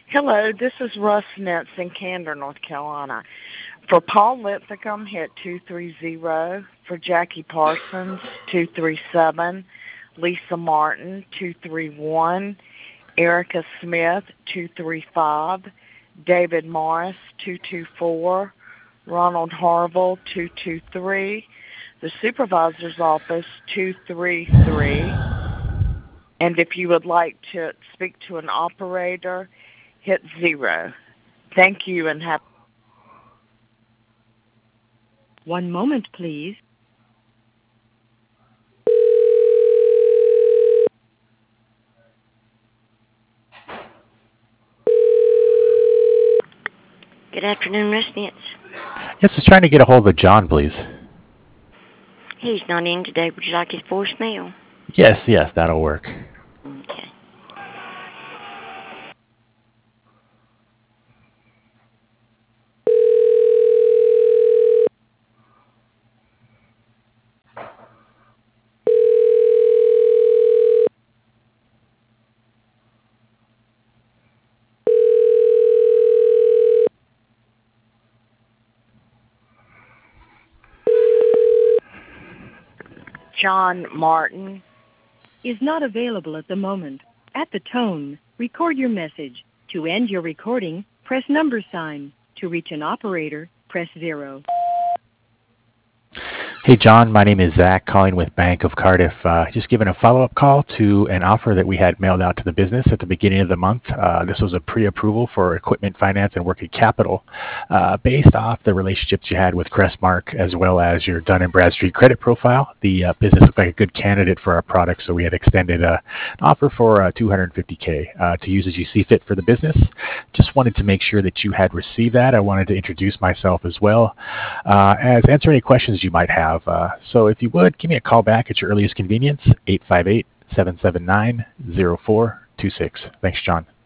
Hello, this is Russ Nitz in Candor, North Carolina. For Paul Lithicum, hit 230. For Jackie Parsons, 237. Lisa Martin, 231. Erica Smith, 235. David Morris, 224. Ronald Harville, 223. The Supervisor's Office, 233. And if you would like to speak to an operator, hit 0. Thank you and have. One moment, please. Good afternoon, residents. Yes, I was trying to get a hold of John, please. He's not in today. Would you like his voicemail? Yes, that'll work. Okay. John Martin is not available at the moment. At the tone, record your message. To end your recording, press #sign. To reach an operator, press 0. Hey, John, my name is Zach, calling with Bank of Cardiff. Just giving a follow-up call to an offer that we had mailed out to the business at the beginning of the month. This was a pre-approval for equipment finance and working capital based off the relationships you had with Crestmark as well as your Dun & Bradstreet credit profile. The business looked like a good candidate for our product, so we had extended an offer for $250K to use as you see fit for the business. Just wanted to make sure that you had received that. I wanted to introduce myself as well as answer any questions you might have. So if you would, give me a call back at your earliest convenience, 858-779-0426. Thanks, John.